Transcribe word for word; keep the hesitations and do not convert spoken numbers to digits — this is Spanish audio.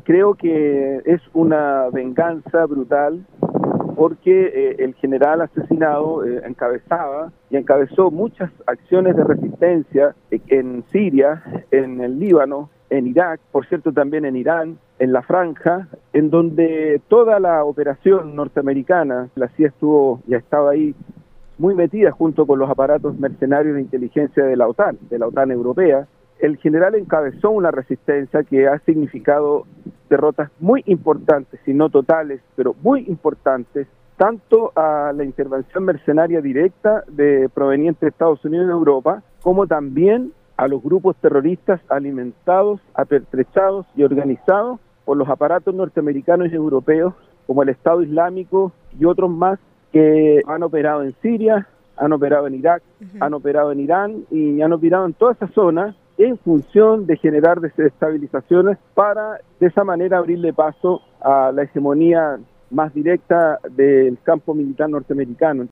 creo que es una venganza brutal porque eh, el general asesinado eh, encabezaba y encabezó muchas acciones de resistencia en Siria, en el Líbano, en Irak, por cierto también en Irán, en la Franja, en donde toda la operación norteamericana, la C I A estuvo, ya estaba ahí muy metida junto con los aparatos mercenarios de inteligencia de la OTAN, de la OTAN europea. El general encabezó una resistencia que ha significado derrotas muy importantes, si no totales, pero muy importantes, tanto a la intervención mercenaria directa de provenientes de Estados Unidos y Europa, como también a los grupos terroristas alimentados, apertrechados y organizados por los aparatos norteamericanos y europeos, como el Estado Islámico y otros más que han operado en Siria, han operado en Irak, uh-huh. han operado en Irán y han operado en toda esa zona en función de generar desestabilizaciones para de esa manera abrirle paso a la hegemonía más directa del campo militar norteamericano.